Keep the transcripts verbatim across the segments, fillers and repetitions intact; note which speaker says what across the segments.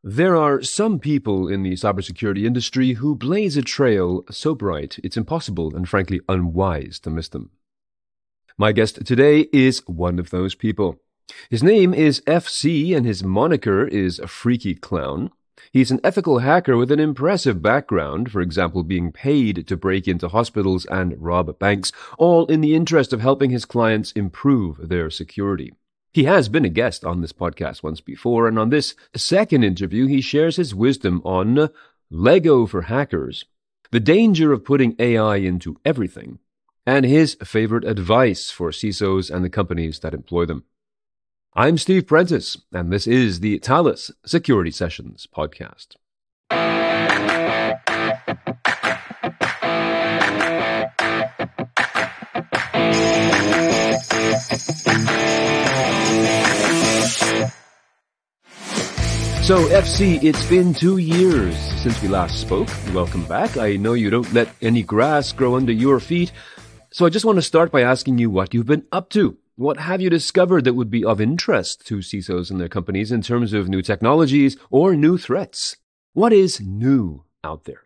Speaker 1: There are some people in the cybersecurity industry who blaze a trail so bright it's impossible and frankly unwise to miss them. My guest today is one of those people. His name is F C and his moniker is Freaky Clown. He's an ethical hacker with an impressive background, for example, being paid to break into hospitals and rob banks, all in the interest of helping his clients improve their security. He has been a guest on this podcast once before, and on this second interview, he shares his wisdom on Lego for hackers, the danger of putting A I into everything, and his favorite advice for C I S Os and the companies that employ them. I'm Steve Prentice, and this is the Thales Security Sessions podcast. So, F C, it's been two years since we last spoke. Welcome back. I know you don't let any grass grow under your feet, so I just want to start by asking you what you've been up to. What have you discovered that would be of interest to C I S Os and their companies in terms of new technologies or new threats? What is new out there?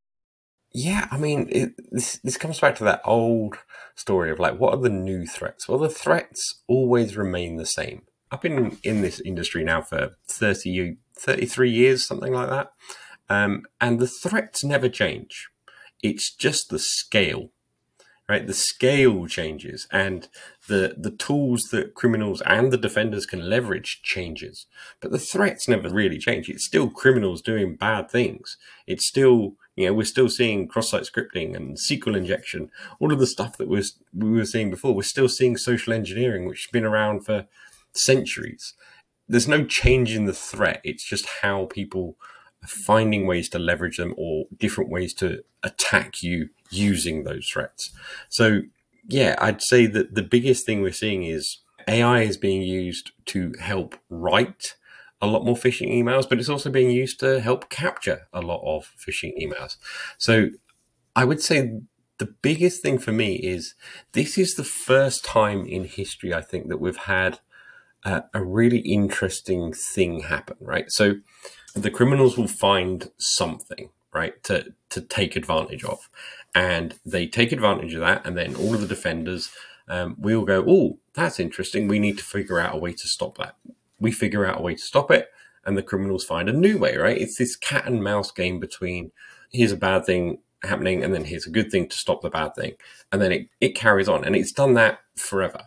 Speaker 2: Yeah, I mean, it, this this comes back to that old story of like, what are the new threats? Well, the threats always remain the same. I've been in this industry now for thirty, thirty-three years, something like that. Um, and the threats never change. It's just the scale, right? The scale changes and the, the tools that criminals and the defenders can leverage changes. But the threats never really change. It's still criminals doing bad things. It's still, you know, we're still seeing cross-site scripting and S Q L injection, all of the stuff that was we were seeing before. We're still seeing social engineering, which has been around for centuries. There's no change in the threat. It's just how people are finding ways to leverage them or different ways to attack you using those threats. So yeah, I'd say that the biggest thing we're seeing is A I is being used to help write a lot more phishing emails, but it's also being used to help capture a lot of phishing emails. So I would say the biggest thing for me is this is the first time in history, I think, that we've had Uh, a really interesting thing happen, right? So the criminals will find something, right, to, to take advantage of. And they take advantage of that. And then all of the defenders um, will go, oh, that's interesting. We need to figure out a way to stop that. We figure out a way to stop it. And the criminals find a new way, right? It's this cat and mouse game between here's a bad thing happening and then here's a good thing to stop the bad thing. And then it, it carries on. And it's done that forever.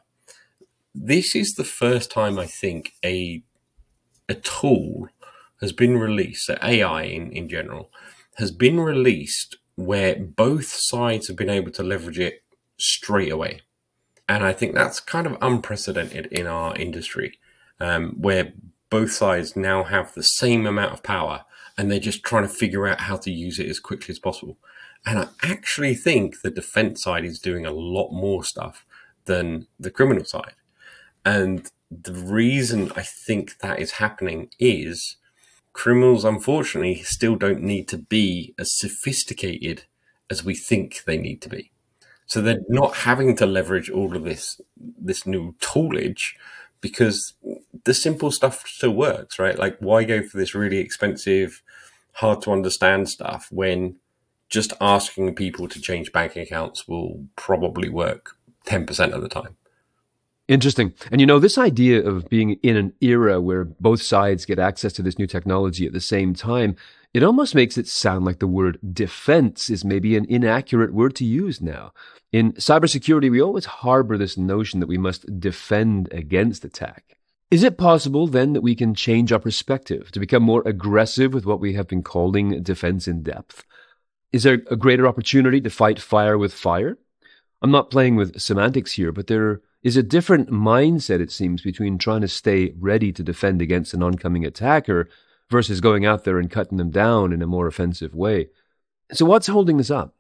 Speaker 2: This is the first time I think a a tool has been released, so A I in, in general, has been released where both sides have been able to leverage it straight away. And I think that's kind of unprecedented in our industry, um, where both sides now have the same amount of power and they're just trying to figure out how to use it as quickly as possible. And I actually think the defense side is doing a lot more stuff than the criminal side. And the reason I think that is happening is criminals, unfortunately, still don't need to be as sophisticated as we think they need to be. So they're not having to leverage all of this, this new toolage because the simple stuff still works, right? Like, why go for this really expensive, hard to understand stuff when just asking people to change bank accounts will probably work ten percent of the time?
Speaker 1: Interesting. And you know, this idea of being in an era where both sides get access to this new technology at the same time, it almost makes it sound like the word defense is maybe an inaccurate word to use now. In cybersecurity, we always harbor this notion that we must defend against attack. Is it possible then that we can change our perspective to become more aggressive with what we have been calling defense in depth? Is there a greater opportunity to fight fire with fire? I'm not playing with semantics here, but there is a different mindset, it seems, between trying to stay ready to defend against an oncoming attacker versus going out there and cutting them down in a more offensive way. So what's holding this up?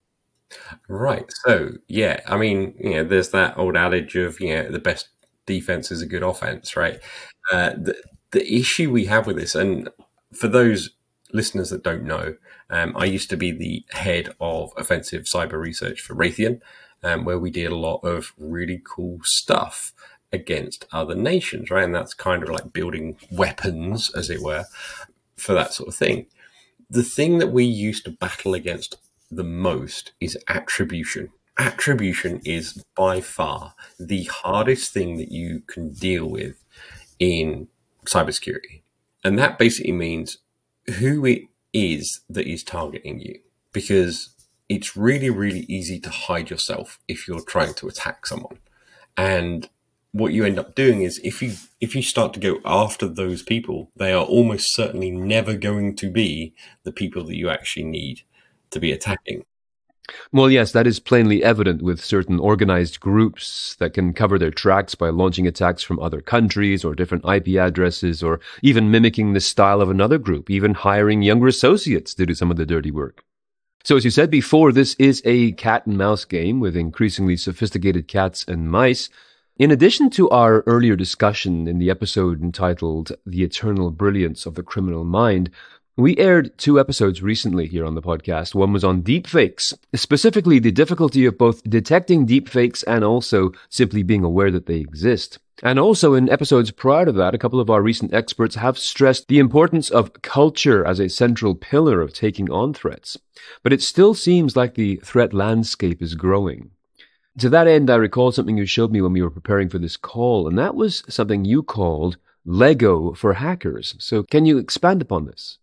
Speaker 2: Right. So, yeah, I mean, you know, there's that old adage of, you know, the best defense is a good offense, right? Uh, the, the issue we have with this, and for those listeners that don't know, um, I used to be the head of offensive cyber research for Raytheon, um, where we did a lot of really cool stuff against other nations, right? And that's kind of like building weapons, as it were, for that sort of thing. The thing that we used to battle against the most is attribution. Attribution is by far the hardest thing that you can deal with in cybersecurity. And that basically means who it is that is targeting you, because it's really, really easy to hide yourself if you're trying to attack someone. And what you end up doing is if you if you start to go after those people, they are almost certainly never going to be the people that you actually need to be attacking.
Speaker 1: Well, yes, that is plainly evident with certain organized groups that can cover their tracks by launching attacks from other countries or different I P addresses, or even mimicking the style of another group, even hiring younger associates to do some of the dirty work. So as you said before, this is a cat and mouse game with increasingly sophisticated cats and mice. In addition to our earlier discussion in the episode entitled The Eternal Brilliance of the Criminal Mind, we aired two episodes recently here on the podcast. One was on deepfakes, specifically the difficulty of both detecting deepfakes and also simply being aware that they exist. And also in episodes prior to that, a couple of our recent experts have stressed the importance of culture as a central pillar of taking on threats. But it still seems like the threat landscape is growing. To that end, I recall something you showed me when we were preparing for this call, and that was something you called Lego for hackers. So can you expand upon this?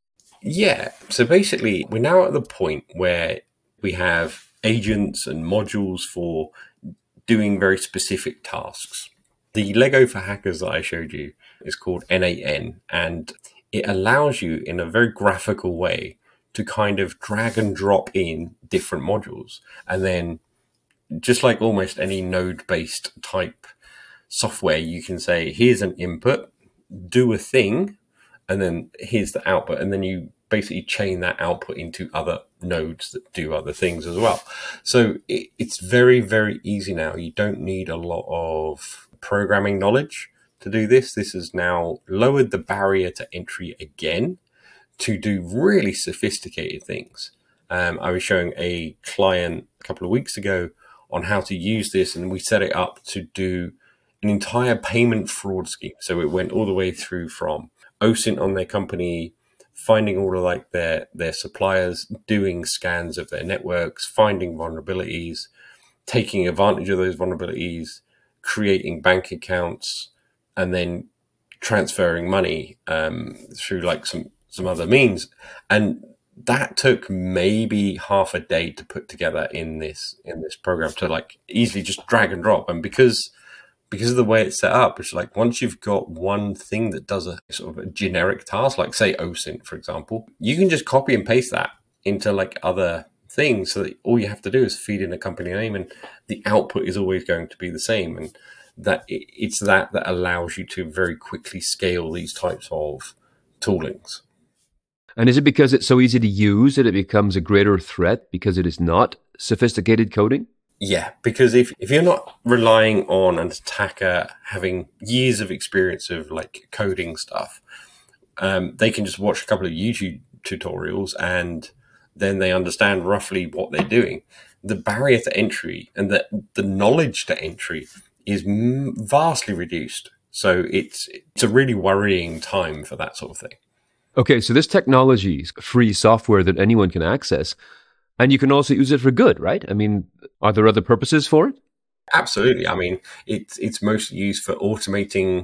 Speaker 2: Yeah. So basically, we're now at the point where we have agents and modules for doing very specific tasks. The Lego for hackers that I showed you is called N A N, and it allows you in a very graphical way to kind of drag and drop in different modules. And then just like almost any node-based type software, you can say, here's an input, do a thing, and then here's the output. And then you basically chain that output into other nodes that do other things as well. So it, it's very, very easy now. You don't need a lot of programming knowledge to do this. This has now lowered the barrier to entry again to do really sophisticated things. Um, I was showing a client a couple of weeks ago on how to use this, and we set it up to do an entire payment fraud scheme. So it went all the way through from O S I N T on their company, finding all of like their, their suppliers, doing scans of their networks, finding vulnerabilities, taking advantage of those vulnerabilities, creating bank accounts, and then transferring money um, through like some, some other means. And that took maybe half a day to put together in this in this program, to like easily just drag and drop. And because because of the way it's set up, it's like once you've got one thing that does a sort of a generic task, like say O S I N T, for example, you can just copy and paste that into like other things, so that all you have to do is feed in a company name and the output is always going to be the same. And that it's that that allows you to very quickly scale these types of toolings.
Speaker 1: And is it because it's so easy to use that it becomes a greater threat because it is not sophisticated coding?
Speaker 2: Yeah, because if, if you're not relying on an attacker having years of experience of like coding stuff, um, they can just watch a couple of YouTube tutorials and then they understand roughly what they're doing. The barrier to entry and the, the knowledge to entry is vastly reduced. So it's it's a really worrying time for that sort of thing.
Speaker 1: Okay, so this technology is free software that anyone can access, and you can also use it for good, right? I mean, are there other purposes for it?
Speaker 2: Absolutely. I mean, it's it's mostly used for automating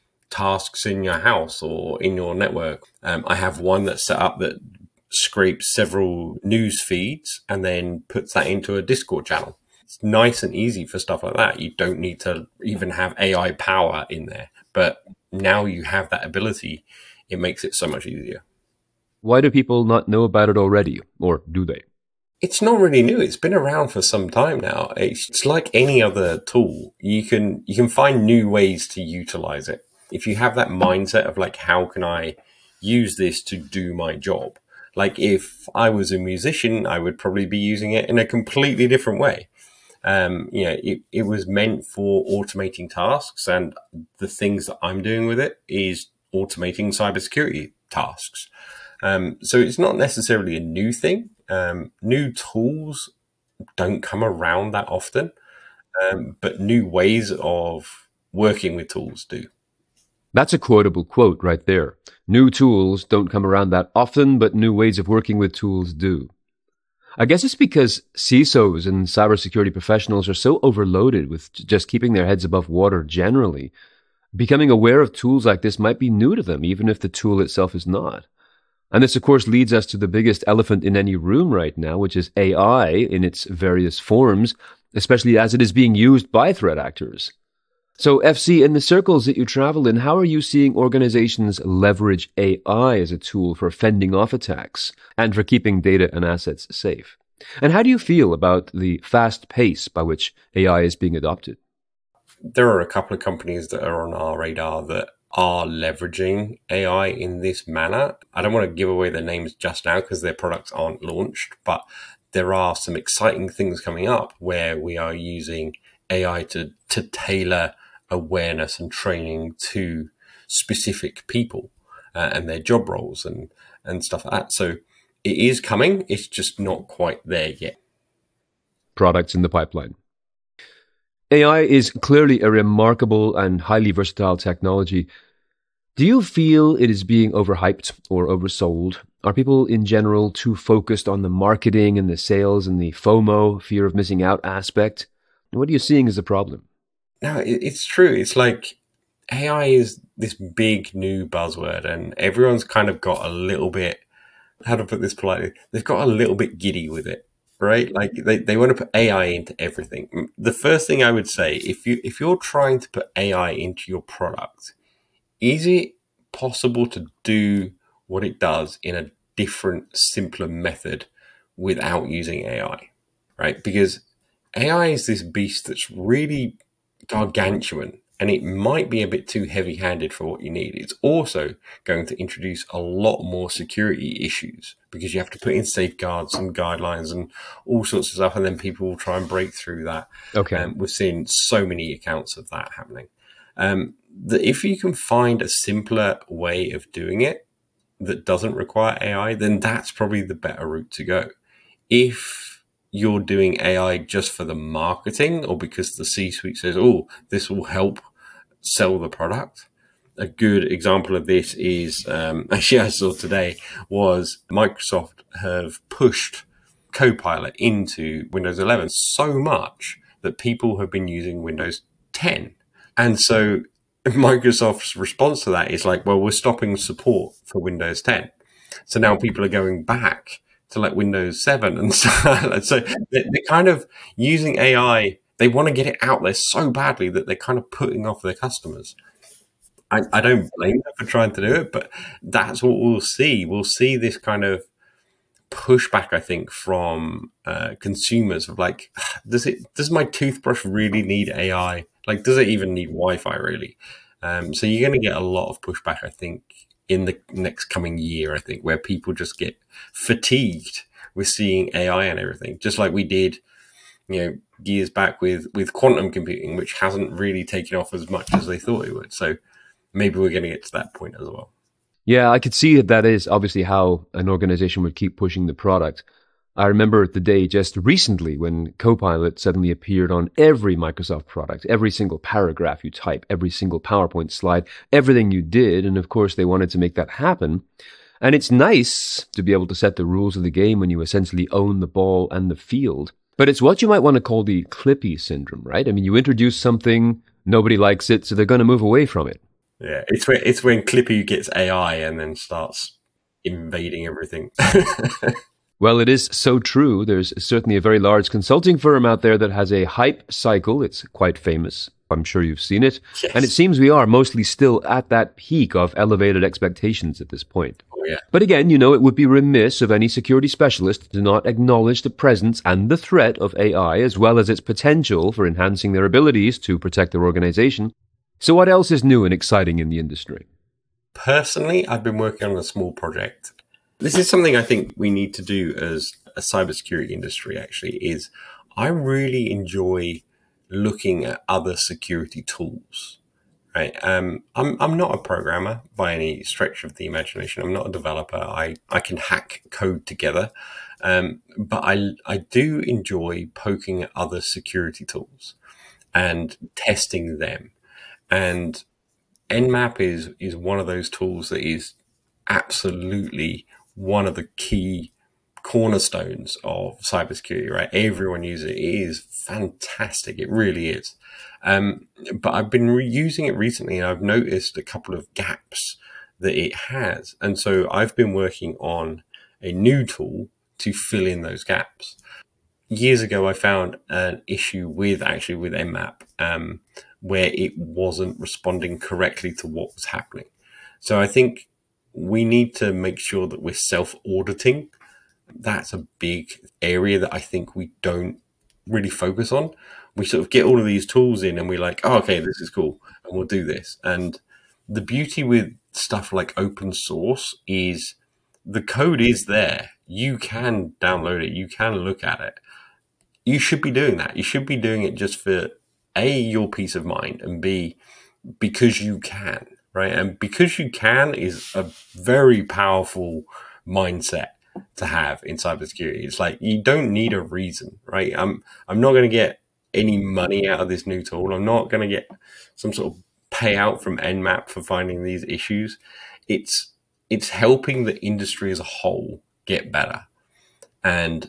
Speaker 2: tasks in your house or in your network. Um, I have one that's set up that scrapes several news feeds and then puts that into a Discord channel. It's nice and easy for stuff like that. You don't need to even have A I power in there. But now you have that ability, it makes it so much easier.
Speaker 1: Why do people not know about it already? Or do they?
Speaker 2: It's not really new. It's been around for some time now. It's, it's like any other tool. You can you can find new ways to utilize it. If you have that mindset of like, how can I use this to do my job? Like if I was a musician, I would probably be using it in a completely different way. Um, you know, it, it was meant for automating tasks, and the things that I'm doing with it is automating cybersecurity tasks. Um, so it's not necessarily a new thing. Um, new tools don't come around that often, um, but new ways of working with tools do.
Speaker 1: That's a quotable quote right there. New tools don't come around that often, but new ways of working with tools do. I guess it's because C I S Os and cybersecurity professionals are so overloaded with just keeping their heads above water generally. Becoming aware of tools like this might be new to them, even if the tool itself is not. And this, of course, leads us to the biggest elephant in any room right now, which is A I in its various forms, especially as it is being used by threat actors. So, F C, in the circles that you travel in, how are you seeing organizations leverage A I as a tool for fending off attacks and for keeping data and assets safe? And how do you feel about the fast pace by which A I is being adopted?
Speaker 2: There are a couple of companies that are on our radar that are leveraging A I in this manner. I don't want to give away their names just now because their products aren't launched, but there are some exciting things coming up where we are using A I to, to tailor awareness and training to specific people uh, and their job roles and, and stuff like that. So it is coming. It's just not quite there yet.
Speaker 1: Products in the pipeline. A I is clearly a remarkable and highly versatile technology. Do you feel it is being overhyped or oversold? Are people in general too focused on the marketing and the sales and the FOMO, fear of missing out aspect? What are you seeing as a problem?
Speaker 2: No, it's true. It's like A I is this big new buzzword and everyone's kind of got a little bit, how to put this politely, they've got a little bit giddy with it, right? Like they, they want to put A I into everything. The first thing I would say, if you, if you're trying to put A I into your product, is it possible to do what it does in a different, simpler method without using A I, right? Because A I is this beast that's really gargantuan and it might be a bit too heavy-handed for what you need. It's also going to introduce a lot more security issues because you have to put in safeguards and guidelines and all sorts of stuff, and then people will try and break through that.
Speaker 1: Okay.
Speaker 2: Um, we've seen so many accounts of that happening. Um, that if you can find a simpler way of doing it that doesn't require A I, then that's probably the better route to go. If you're doing A I just for the marketing or because the C-suite says, oh, this will help sell the product. A good example of this is, um, actually I saw today, was Microsoft have pushed Copilot into Windows eleven so much that people have been using Windows ten. And so Microsoft's response to that is like, well, we're stopping support for Windows ten. So now people are going back to like Windows seven and so, so they're kind of using A I. They want to get it out there so badly that they're kind of putting off their customers. I, I don't blame them for trying to do it, but that's what we'll see. We'll see this kind of pushback, I think, from uh, consumers of like, does it? Does my toothbrush really need A I? Like, does it even need Wi-Fi really? Um, so you're going to get a lot of pushback, I think, in the next coming year, I think, where people just get fatigued with seeing A I and everything, just like we did, you know, years back with, with quantum computing, which hasn't really taken off as much as they thought it would. So maybe we're going to get to that point as well.
Speaker 1: Yeah, I could see that that is obviously how an organization would keep pushing the product. I remember the day just recently when Copilot suddenly appeared on every Microsoft product, every single paragraph you type, every single PowerPoint slide, everything you did. And of course, they wanted to make that happen. And it's nice to be able to set the rules of the game when you essentially own the ball and the field. But it's what you might want to call the Clippy syndrome, right? I mean, you introduce something, nobody likes it, so they're going to move away from it.
Speaker 2: Yeah, it's when, it's when Clippy gets A I and then starts invading everything.
Speaker 1: Well, it is so true. There's certainly a very large consulting firm out there that has a hype cycle. It's quite famous. I'm sure you've seen it.
Speaker 2: Yes.
Speaker 1: And it seems we are mostly still at that peak of elevated expectations at this point.
Speaker 2: Oh, yeah.
Speaker 1: But again, you know, it would be remiss of any security specialist to not acknowledge the presence and the threat of A I, as well as its potential for enhancing their abilities to protect their organization. So what else is new and exciting in the industry?
Speaker 2: Personally, I've been working on a small project. This is something I think we need to do as a cybersecurity industry, actually, is I really enjoy looking at other security tools, right? Um, I'm, I'm not a programmer by any stretch of the imagination. I'm not a developer. I, I can hack code together. Um, but I, I do enjoy poking at other security tools and testing them. And Nmap is is one of those tools that is absolutely one of the key cornerstones of cybersecurity, right? Everyone uses it. It is fantastic. It really is. Um, but I've been re- using it recently, and I've noticed a couple of gaps that it has. And so I've been working on a new tool to fill in those gaps. Years ago, I found an issue with actually with Nmap, um, where it wasn't responding correctly to what was happening. So I think we need to make sure that we're self-auditing. That's a big area that I think we don't really focus on. We sort of get all of these tools in and we're like, oh, okay, this is cool, and we'll do this. And the beauty with stuff like open source is the code is there. You can download it. You can look at it. You should be doing that. You should be doing it just for A, your peace of mind, and B, because you can, right? And because you can is a very powerful mindset to have in cybersecurity. It's like you don't need a reason, right? I'm I'm not going to get any money out of this new tool. I'm not going to get some sort of payout from Nmap for finding these issues. It's it's helping the industry as a whole get better, and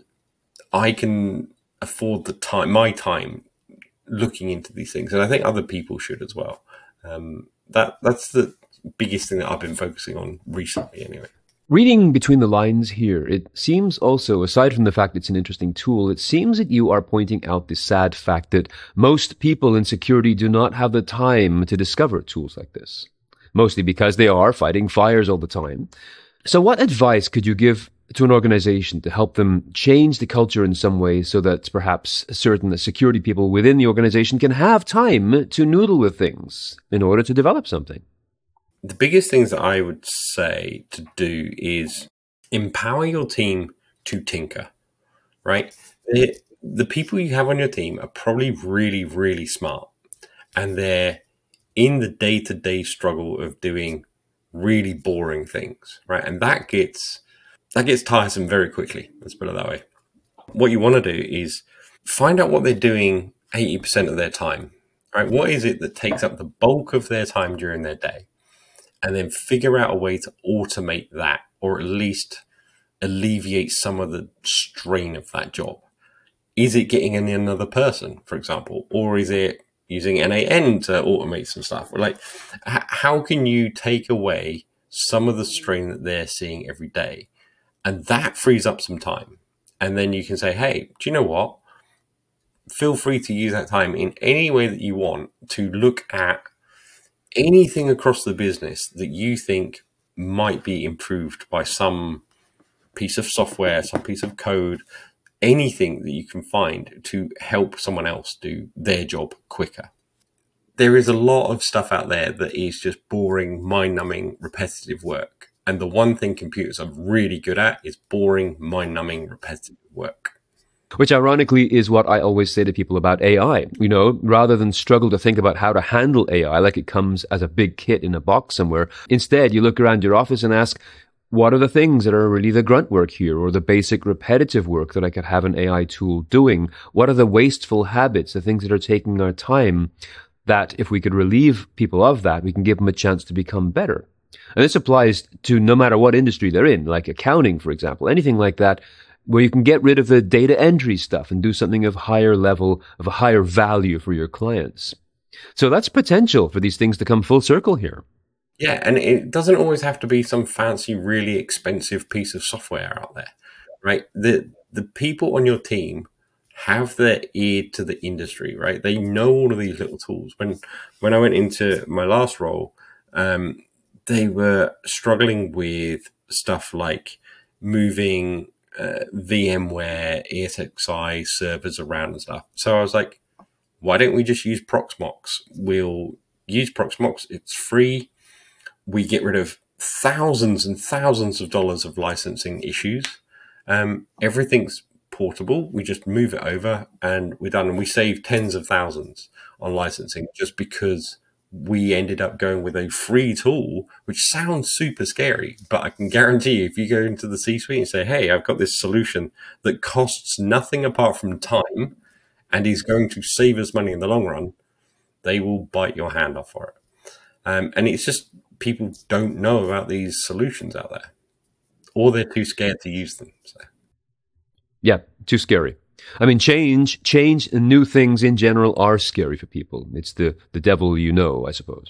Speaker 2: I can afford the time, my time, looking into these things, and I think other people should as well. Um, that that's the biggest thing that I've been focusing on recently, anyway.
Speaker 1: Reading between the lines here, it seems also, aside from the fact it's an interesting tool, it seems that you are pointing out the sad fact that most people in security do not have the time to discover tools like this, mostly because they are fighting fires all the time. So what advice could you give to an organization to help them change the culture in some way so that perhaps certain security people within the organization can have time to noodle with things in order to develop something?
Speaker 2: The biggest things that I would say to do is empower your team to tinker, right? The, the people you have on your team are probably really, really smart, and they're in the day-to-day struggle of doing really boring things, right? And that gets that gets tiresome very quickly. Let's put it that way. What you want to do is find out what they're doing eighty percent of their time, right? What is it that takes up the bulk of their time during their day? And then figure out a way to automate that, or at least alleviate some of the strain of that job. Is it getting in another person, for example, or is it using N A N to automate some stuff? Like, how can you take away some of the strain that they're seeing every day? And that frees up some time. And then you can say, hey, do you know what? Feel free to use that time in any way that you want to look at anything across the business that you think might be improved by some piece of software, some piece of code, anything that you can find to help someone else do their job quicker. There is a lot of stuff out there that is just boring, mind-numbing, repetitive work. And the one thing computers are really good at is boring, mind-numbing, repetitive work.
Speaker 1: Which ironically is what I always say to people about A I. You know, rather than struggle to think about how to handle A I like it comes as a big kit in a box somewhere, instead you look around your office and ask, what are the things that are really the grunt work here, or the basic repetitive work that I could have an A I tool doing? What are the wasteful habits, the things that are taking our time, that if we could relieve people of that, we can give them a chance to become better? And this applies to no matter what industry they're in, like accounting, for example, anything like that, where you can get rid of the data entry stuff and do something of higher level, of a higher value for your clients. So that's potential for these things to come full circle here.
Speaker 2: Yeah, and it doesn't always have to be some fancy, really expensive piece of software out there, right? The the people on your team have their ear to the industry, right? They know all of these little tools. When when I went into my last role, um, they were struggling with stuff like moving uh, VMware, E S X i servers around and stuff. So I was like, why don't we just use Proxmox? We'll use Proxmox. It's free. We get rid of thousands and thousands of dollars of licensing issues. Um, everything's portable. We just move it over and we're done. And we save tens of thousands on licensing just because we ended up going with a free tool, which sounds super scary, but I can guarantee you, if you go into the C-suite and say, hey, I've got this solution that costs nothing apart from time and is going to save us money in the long run, they will bite your hand off for it. Um, and it's just people don't know about these solutions out there, or they're too scared to use them. So.
Speaker 1: Yeah, too scary. I mean, change, change and new things in general are scary for people. It's the, the devil you know, I suppose.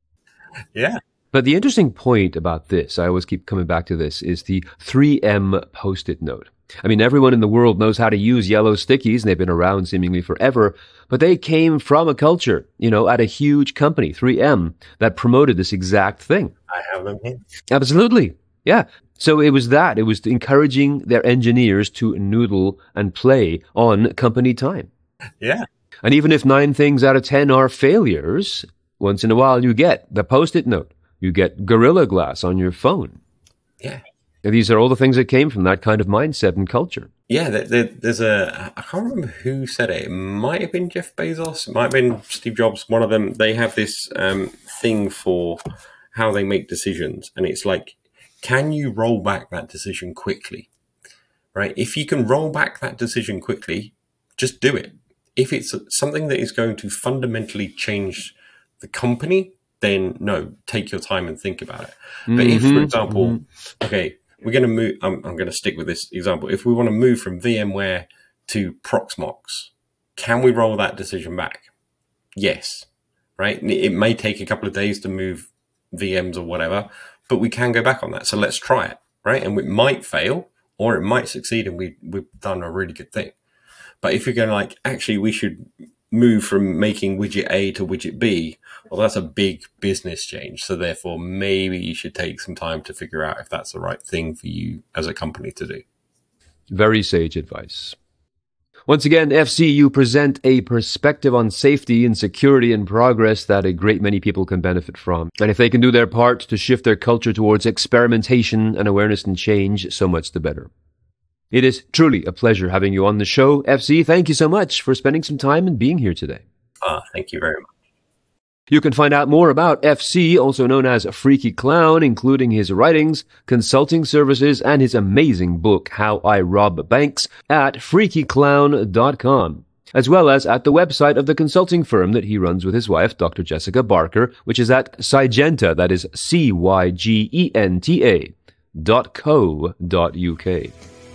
Speaker 2: Yeah.
Speaker 1: But the interesting point about this, I always keep coming back to this, is the three M Post-it note. I mean, everyone in the world knows how to use yellow stickies, and they've been around seemingly forever, but they came from a culture, you know, at a huge company, three M, that promoted this exact thing.
Speaker 2: I have them here.
Speaker 1: Absolutely. Yeah. So it was that. It was encouraging their engineers to noodle and play on company time.
Speaker 2: Yeah.
Speaker 1: And even if nine things out of ten are failures, once in a while you get the Post-it note. You get Gorilla Glass on your phone.
Speaker 2: Yeah.
Speaker 1: And these are all the things that came from that kind of mindset and culture.
Speaker 2: Yeah, there, there, there's a, I can't remember who said it. It might have been Jeff Bezos. It might have been Steve Jobs. One of them, they have this um, thing for how they make decisions. And it's like, can you roll back that decision quickly? Right? If you can roll back that decision quickly, just do it. If it's something that is going to fundamentally change the company, then no, take your time and think about it. But mm-hmm, if, for example, mm-hmm. okay, we're going to move, I'm, I'm going to stick with this example. If we want to move from VMware to Proxmox, can we roll that decision back? Yes, right? It may take a couple of days to move V Ms or whatever, but we can go back on that. So let's try it, right? And it might fail or it might succeed and we, we've done a really good thing. But if you're going to like, actually, we should move from making widget A to widget B, well, that's a big business change. So therefore, maybe you should take some time to figure out if that's the right thing for you as a company to do.
Speaker 1: Very sage advice. Once again, F C, you present a perspective on safety and security and progress that a great many people can benefit from. And if they can do their part to shift their culture towards experimentation and awareness and change, so much the better. It is truly a pleasure having you on the show. F C, thank you so much for spending some time and being here today.
Speaker 2: Ah, thank you very much.
Speaker 1: You can find out more about F C, also known as Freaky Clown, including his writings, consulting services, and his amazing book, How I Rob Banks, at freaky clown dot com, as well as at the website of the consulting firm that he runs with his wife, Doctor Jessica Barker, which is at Cygenta, that is C Y G E N T A, dot co dot U K.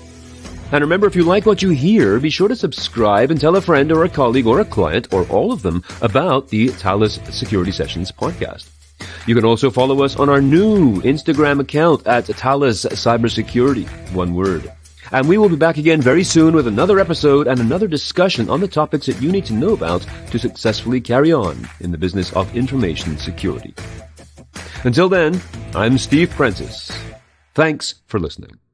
Speaker 1: And remember, if you like what you hear, be sure to subscribe and tell a friend or a colleague or a client or all of them about the Thales Security Sessions podcast. You can also follow us on our new Instagram account at Thales Cybersecurity, one word. And we will be back again very soon with another episode and another discussion on the topics that you need to know about to successfully carry on in the business of information security. Until then, I'm Steve Prentice. Thanks for listening.